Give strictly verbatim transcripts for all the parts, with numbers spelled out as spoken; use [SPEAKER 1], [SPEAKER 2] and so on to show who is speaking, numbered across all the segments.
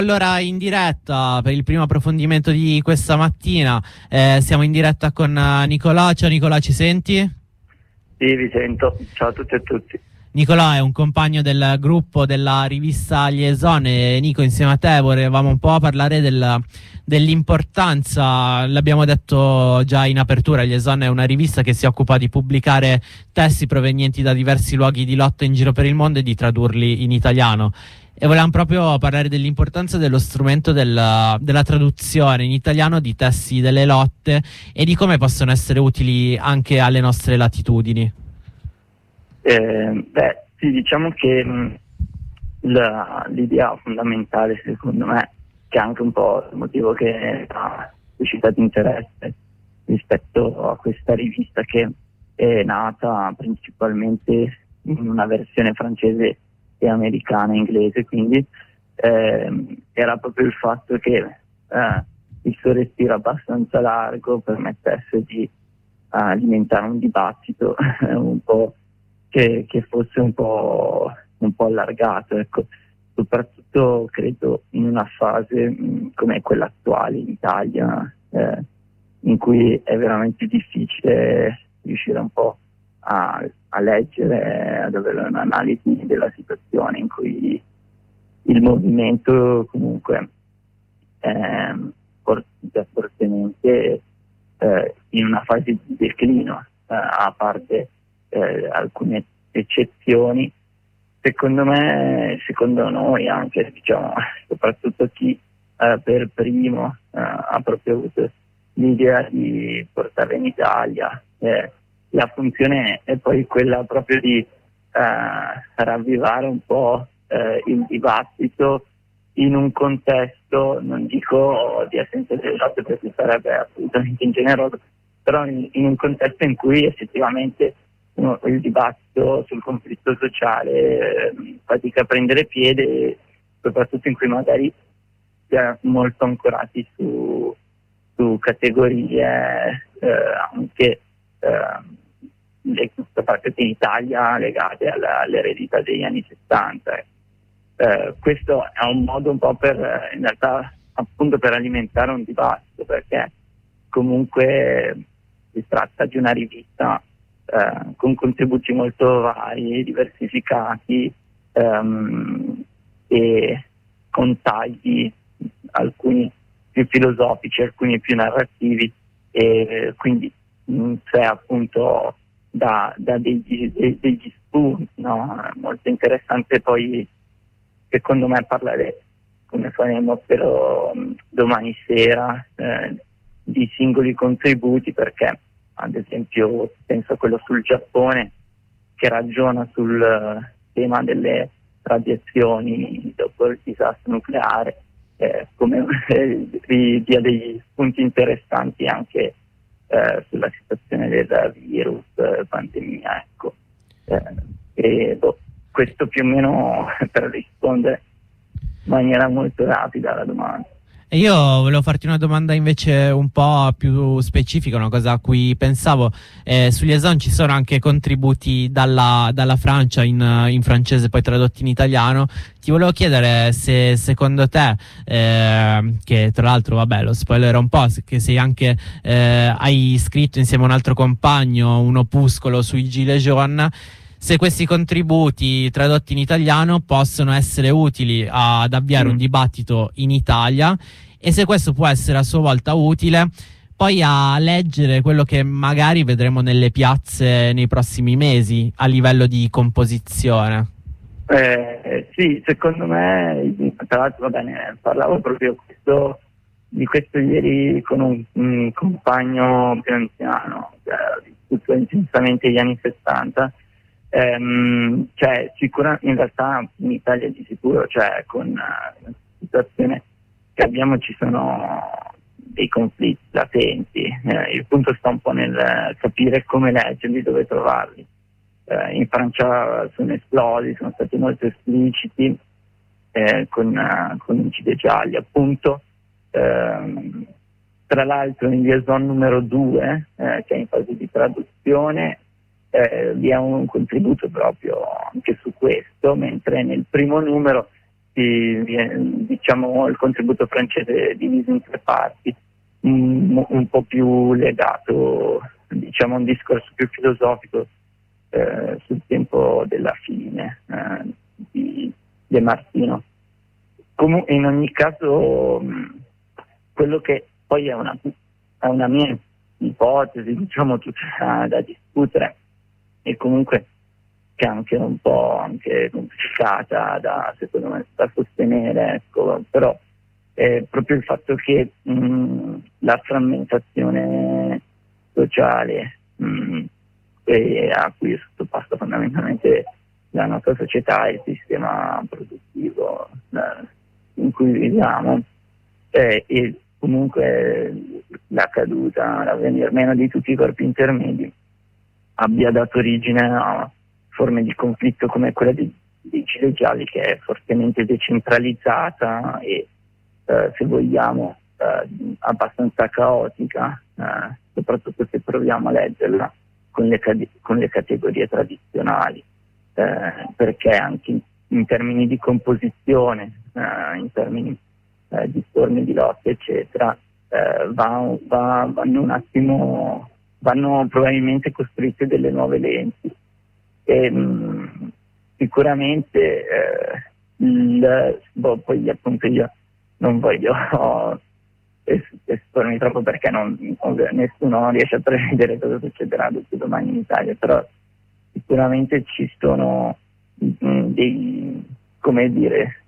[SPEAKER 1] Allora, in diretta per il primo approfondimento di questa mattina, eh, siamo in diretta con eh, Nicolò. Ciao Nicolò, ci senti?
[SPEAKER 2] Sì, vi sento. Ciao a tutti e a tutti.
[SPEAKER 1] Nicolò è un compagno del gruppo della rivista Liaison e Nico, insieme a te volevamo un po' parlare del, dell'importanza, l'abbiamo detto già in apertura. Liaison è una rivista che si occupa di pubblicare testi provenienti da diversi luoghi di lotta in giro per il mondo e di tradurli in italiano. E volevamo proprio parlare dell'importanza dello strumento della, della traduzione in italiano di testi delle lotte e di come possono essere utili anche alle nostre latitudini.
[SPEAKER 2] Eh, beh, sì, diciamo che mh, la, l'idea fondamentale, secondo me, che è anche un po' il motivo che ha suscitato interesse rispetto a questa rivista, che è nata principalmente in una versione francese e americana e inglese, quindi ehm, era proprio il fatto che eh, il suo respiro abbastanza largo permettesse di uh, alimentare un dibattito un po' che, che fosse un po', un po' allargato, ecco, soprattutto credo in una fase mh, come quella attuale in Italia, eh, in cui è veramente difficile riuscire un po' a, a leggere, ad avere un'analisi della situazione, in cui il movimento comunque è fortemente eh, in una fase di declino, eh, a parte eh, alcune eccezioni. Secondo me, secondo noi anche, diciamo, soprattutto chi eh, per primo eh, ha proprio avuto l'idea di portarla in Italia, eh, la funzione è poi quella proprio di eh, ravvivare un po' eh, il dibattito in un contesto, non dico di assenza delle lotte perché sarebbe assolutamente ingeneroso, però in, in un contesto in cui effettivamente no, il dibattito sul conflitto sociale eh, fatica a prendere piede, soprattutto in cui magari si è molto ancorati su, su categorie eh, anche eh, soprattutto in Italia legate alla, all'eredità degli anni sessanta. Eh, questo è un modo un po' per, in realtà, appunto per alimentare un dibattito, perché comunque si tratta di una rivista eh, con contributi molto vari, diversificati ehm, e con tagli, alcuni più filosofici, alcuni più narrativi, e quindi mh, c'è appunto da, da degli, de, degli spunti, no? Molto interessante poi secondo me parlare, come faremo però domani sera, eh, di singoli contributi, perché ad esempio penso a quello sul Giappone, che ragiona sul uh, tema delle radiazioni dopo il disastro nucleare, eh, come eh, dia degli spunti interessanti anche eh, sulla situazione del virus, eh, pandemia, ecco. Eh, e, boh, questo più o meno per rispondere in maniera molto rapida alla domanda.
[SPEAKER 1] E io volevo farti una domanda invece un po' più specifica, una cosa a cui pensavo. Eh, su Liaison ci sono anche contributi dalla, dalla Francia in, in francese, poi tradotti in italiano. Ti volevo chiedere se secondo te, eh, che tra l'altro vabbè lo spoilerò un po', che sei anche, eh, hai scritto insieme a un altro compagno un opuscolo sui Gilets jaunes, se questi contributi tradotti in italiano possono essere utili ad avviare mm. un dibattito in Italia, e se questo può essere a sua volta utile poi a leggere quello che magari vedremo nelle piazze nei prossimi mesi a livello di composizione.
[SPEAKER 2] Eh, sì, secondo me, tra l'altro, va bene, parlavo proprio questo, di questo ieri con un, un compagno più anziano che ha vissuto intensamente gli anni settanta. Um, cioè sicura, in realtà in Italia di sicuro, cioè con uh, la situazione che abbiamo ci sono dei conflitti latenti, eh, il punto sta un po' nel capire come leggerli, dove trovarli. Eh, in Francia sono esplosi, sono stati molto espliciti eh, con, uh, con i Gilet gialli appunto. Eh, tra l'altro in Liaison numero due, eh, che è in fase di traduzione, Eh, vi è un contributo proprio anche su questo, mentre nel primo numero si, diciamo, il contributo francese è diviso in tre parti, un, un po' più legato, diciamo, a un discorso più filosofico eh, sul tempo della fine eh, di De Martino. Comunque, in ogni caso, mh, quello che poi è una, è una mia ipotesi, diciamo, tutta da, da discutere, e comunque che è anche un po' anche complicata da, secondo me, da sostenere, ecco, però è proprio il fatto che mh, la frammentazione sociale mh, e a cui è sottoposta fondamentalmente la nostra società e il sistema produttivo eh, in cui viviamo, eh, e comunque la caduta, la venir meno di tutti i corpi intermedi abbia dato origine a forme di conflitto come quella dei, dei gilet gialli, che è fortemente decentralizzata e eh, se vogliamo eh, abbastanza caotica, eh, soprattutto se proviamo a leggerla con le, con le categorie tradizionali, eh, perché anche in, in termini di composizione, eh, in termini eh, di forme di lotta, eccetera, eh, va, va, vanno un attimo, vanno probabilmente costruite delle nuove lenti. E, mh, sicuramente eh, il, boh, poi appunto io non voglio es- espormi troppo perché non, nessuno riesce a prevedere cosa succederà domani in Italia, però sicuramente ci sono mh, dei, come dire,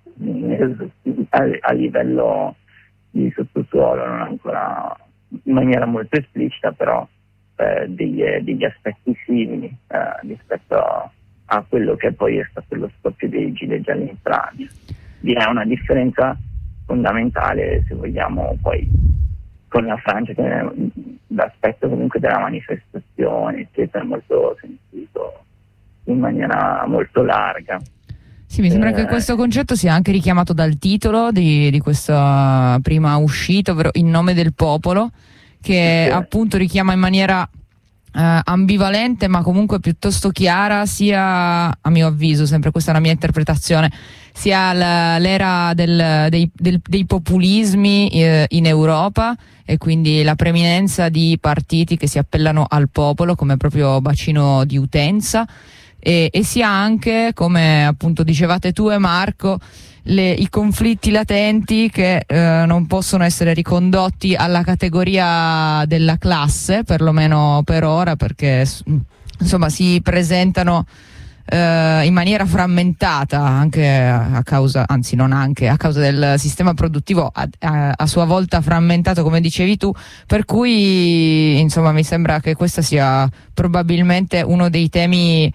[SPEAKER 2] a, a livello di sottosuolo, non ancora in maniera molto esplicita, però eh, degli, degli aspetti simili eh, rispetto a, a quello che poi è stato lo scoppio dei gilet gialli in Francia. Vi è una differenza fondamentale, se vogliamo, poi con la Francia, che è l'aspetto comunque della manifestazione, eccetera, è molto sentito in maniera molto larga.
[SPEAKER 3] Sì, mi sembra
[SPEAKER 2] eh,
[SPEAKER 3] che questo concetto sia anche richiamato dal titolo di, di questa prima uscita, ovvero In nome del popolo, che
[SPEAKER 2] sì.
[SPEAKER 3] appunto richiama in maniera eh, ambivalente ma comunque piuttosto chiara, sia, a mio avviso, sempre questa è una mia interpretazione, sia la, l'era del, dei, del, dei populismi eh, in Europa, e quindi la preminenza di partiti che si appellano al popolo come proprio bacino di utenza, e, e sia anche, come appunto dicevate tu e Marco, le, i conflitti latenti che eh, non possono essere ricondotti alla categoria della classe, perlomeno per ora, perché insomma si presentano Uh, in maniera frammentata anche a causa, anzi non anche, a causa del sistema produttivo a, a, a sua volta frammentato, come dicevi tu, per cui insomma mi sembra che questa sia probabilmente uno dei temi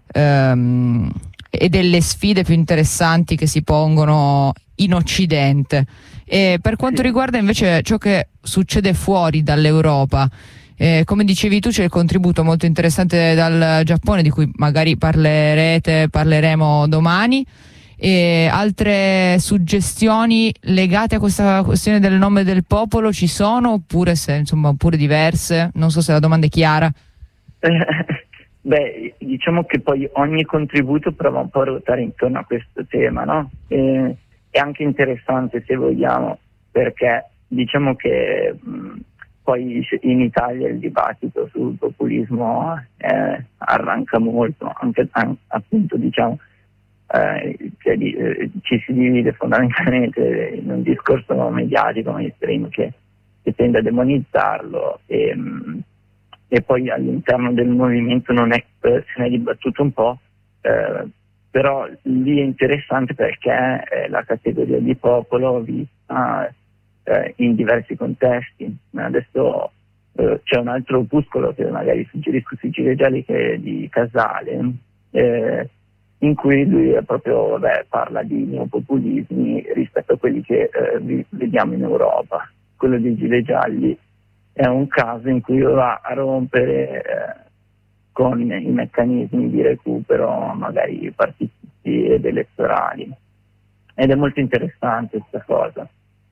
[SPEAKER 3] um, e delle sfide più interessanti che si pongono in Occidente. E per quanto riguarda invece ciò che succede fuori dall'Europa, Eh, come dicevi tu, c'è il contributo molto interessante dal Giappone, di cui magari parlerete, parleremo domani, e altre suggestioni legate a questa questione del nome del popolo ci sono, oppure se insomma oppure diverse? Non so se la domanda è chiara.
[SPEAKER 2] Eh, beh, diciamo che poi ogni contributo prova un po' a ruotare intorno a questo tema, no? Eh, è anche interessante, se vogliamo, perché diciamo che mh, poi in Italia il dibattito sul populismo eh, arranca molto, anche an- appunto diciamo eh, cioè di, eh, ci si divide fondamentalmente in un discorso mediatico mainstream che, che tende a demonizzarlo, e, mh, e poi all'interno del movimento non è, eh, se ne è dibattuto un po', eh, però lì è interessante perché eh, la categoria di popolo vista in diversi contesti. Adesso eh, c'è un altro opuscolo che magari suggerisco sui gilet gialli, che è di Casale, eh, in cui lui proprio vabbè, parla di neopopulismi rispetto a quelli che eh, vediamo in Europa. Quello dei gilet gialli è un caso in cui va a rompere eh, con i meccanismi di recupero magari partitici ed elettorali, ed è molto interessante questa cosa.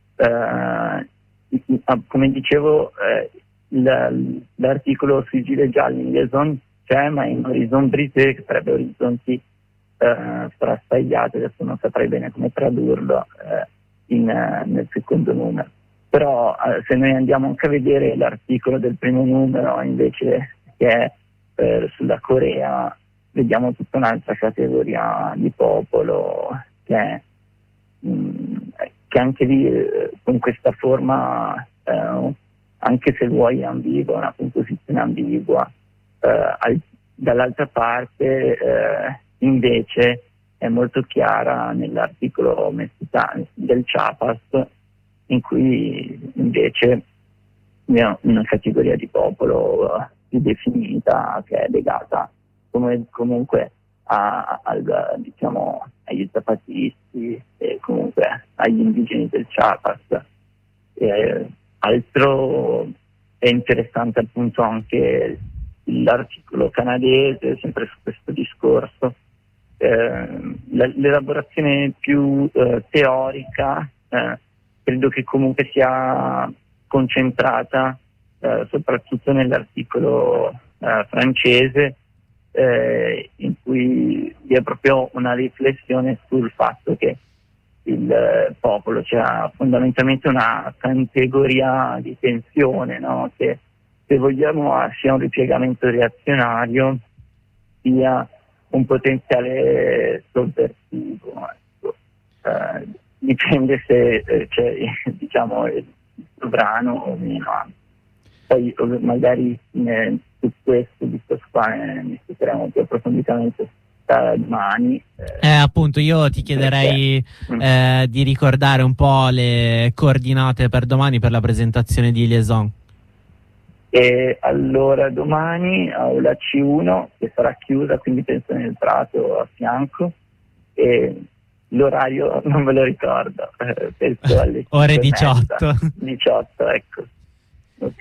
[SPEAKER 2] Uh, come dicevo, eh, l'articolo sui gilet gialli in Liaison c'è, ma in Horizon Brisé, che sarebbe Orizzonti eh, frastagliato, adesso non saprei bene come tradurlo eh, in, eh, nel secondo numero. Però eh, se noi andiamo anche a vedere l'articolo del primo numero invece, che è eh, sulla Corea, vediamo tutta un'altra categoria di popolo che è mh, che anche lì eh, con questa forma eh, anche se vuoi ambigua, una composizione ambigua, eh, al, dall'altra parte eh, invece è molto chiara nell'articolo messicano del Chiapas, in cui invece è una categoria di popolo uh, più definita, che è legata come, comunque a, al, diciamo, agli zapatisti e comunque agli indigeni del Chiapas. E, altro è interessante appunto anche l'articolo canadese, sempre su questo discorso. Eh, l'elaborazione più eh, teorica eh, credo che comunque sia concentrata eh, soprattutto nell'articolo eh, francese, eh, in cui vi è proprio una riflessione sul fatto che il eh, popolo c'è fondamentalmente una categoria di tensione, no? Che se vogliamo sia un ripiegamento reazionario sia un potenziale sovversivo, ecco. Eh, dipende se eh, c'è diciamo il sovrano o meno. Poi magari eh, su questo discorso qua ne discuteremo più approfonditamente domani.
[SPEAKER 1] Eh, appunto, io ti chiederei eh, di ricordare un po' le coordinate per domani per la presentazione di Liaison.
[SPEAKER 2] E allora domani aula C uno, che sarà chiusa, quindi penso nel prato a fianco, e l'orario non me lo ricordo, eh, penso alle
[SPEAKER 1] ore diciotto.
[SPEAKER 2] diciotto, ecco.